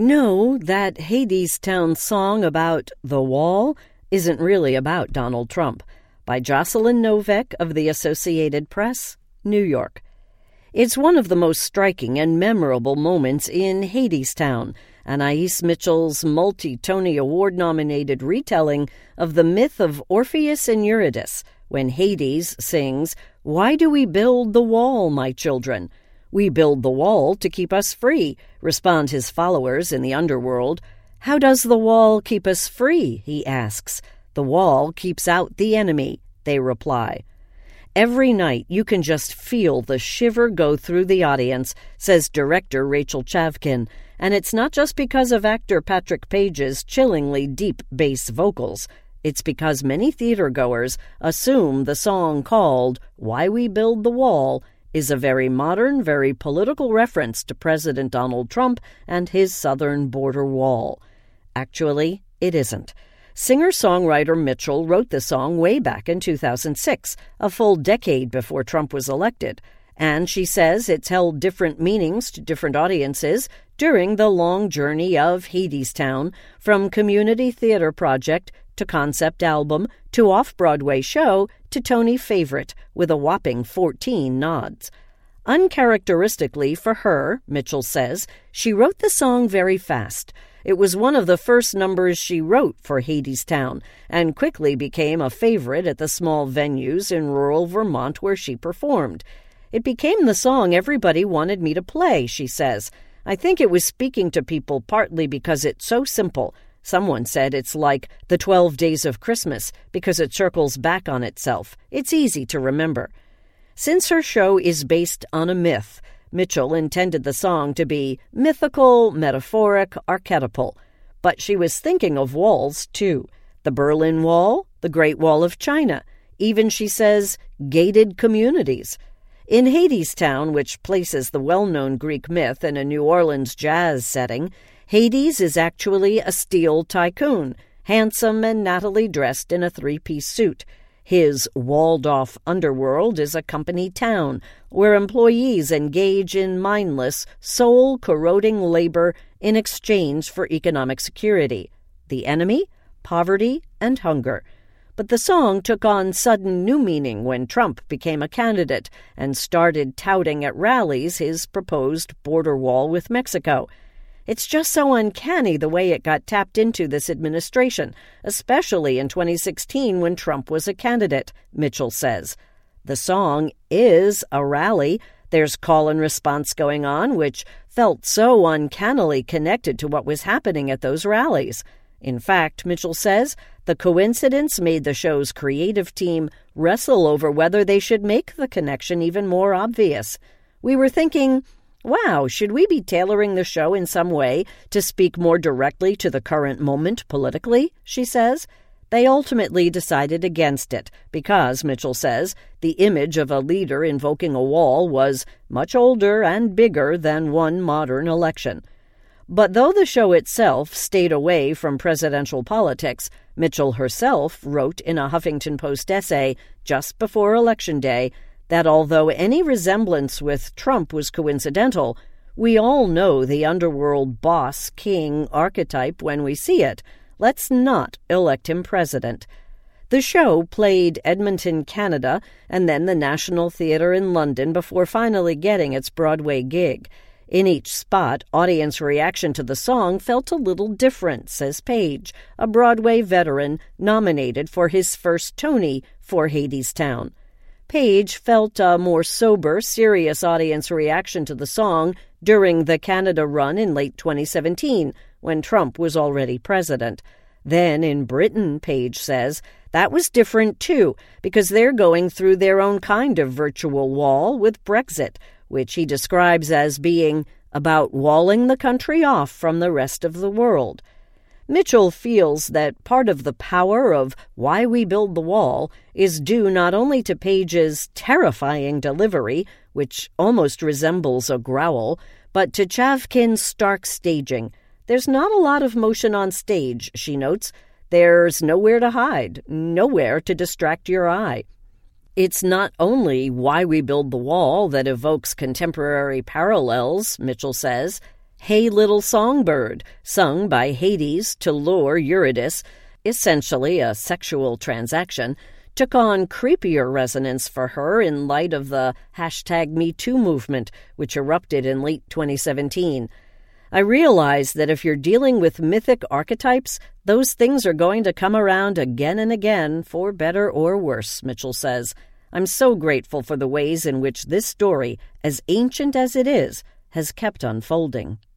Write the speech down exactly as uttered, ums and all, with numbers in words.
No, that Hadestown song about the wall isn't really about Donald Trump. By Jocelyn Novak of the Associated Press, New York. It's one of the most striking and memorable moments in Hadestown, Anais Mitchell's multi-Tony Award-nominated retelling of the myth of Orpheus and Eurydice, when Hades sings, "Why do we build the wall, my children?" "We build the wall to keep us free," respond his followers in the underworld. "How does the wall keep us free?" he asks. "The wall keeps out the enemy," they reply. Every night you can just feel the shiver go through the audience, says director Rachel Chavkin, and it's not just because of actor Patrick Page's chillingly deep bass vocals. It's because many theatergoers assume the song called "Why We Build the Wall" is a very modern, very political reference to President Donald Trump and his southern border wall. Actually, it isn't. Singer-songwriter Mitchell wrote the song way back in two thousand six, a full decade before Trump was elected, and she says it's held different meanings to different audiences during the long journey of Hadestown, from community theater project to concept album to off-Broadway show to Tony favorite with a whopping fourteen nods. Uncharacteristically for her, Mitchell says, she wrote the song very fast. It was one of the first numbers she wrote for Hadestown and quickly became a favorite at the small venues in rural Vermont where she performed. It became the song everybody wanted me to play, she says. I think it was speaking to people partly because it's so simple. Someone said it's like the twelve Days of Christmas because it circles back on itself. It's easy to remember. Since her show is based on a myth, Mitchell intended the song to be mythical, metaphoric, archetypal. But she was thinking of walls, too. The Berlin Wall, the Great Wall of China, even, she says, gated communities. In Hadestown, which places the well-known Greek myth in a New Orleans jazz setting, Hades is actually a steel tycoon, handsome and nattily dressed in a three-piece suit. His walled-off underworld is a company town where employees engage in mindless, soul-corroding labor in exchange for economic security. The enemy? Poverty and hunger. But the song took on sudden new meaning when Trump became a candidate and started touting at rallies his proposed border wall with Mexico. It's just so uncanny the way it got tapped into this administration, especially in twenty sixteen when Trump was a candidate, Mitchell says. The song is a rally. There's call and response going on, which felt so uncannily connected to what was happening at those rallies. In fact, Mitchell says, the coincidence made the show's creative team wrestle over whether they should make the connection even more obvious. We were thinking, wow, should we be tailoring the show in some way to speak more directly to the current moment politically, she says. They ultimately decided against it because, Mitchell says, the image of a leader invoking a wall was much older and bigger than one modern election. But though the show itself stayed away from presidential politics, Mitchell herself wrote in a Huffington Post essay just before Election Day that although any resemblance with Trump was coincidental, we all know the underworld boss king archetype when we see it. Let's not elect him president. The show played Edmonton, Canada, and then the National Theatre in London before finally getting its Broadway gig. In each spot, audience reaction to the song felt a little different, says Page, a Broadway veteran nominated for his first Tony for Hadestown. Page felt a more sober, serious audience reaction to the song during the Canada run in late twenty seventeen, when Trump was already president. Then in Britain, Page says, that was different too, because they're going through their own kind of virtual wall with Brexit, which he describes as being about walling the country off from the rest of the world. Mitchell feels that part of the power of Why We Build the Wall is due not only to Page's terrifying delivery, which almost resembles a growl, but to Chavkin's stark staging. There's not a lot of motion on stage, she notes. There's nowhere to hide, nowhere to distract your eye. It's not only Why We Build the Wall that evokes contemporary parallels, Mitchell says. Hey Little Songbird, sung by Hades to lure Eurydice, essentially a sexual transaction, took on creepier resonance for her in light of the hashtag Me Too movement, which erupted in late twenty seventeen. I realize that if you're dealing with mythic archetypes, those things are going to come around again and again, for better or worse, Mitchell says. I'm so grateful for the ways in which this story, as ancient as it is, has kept unfolding.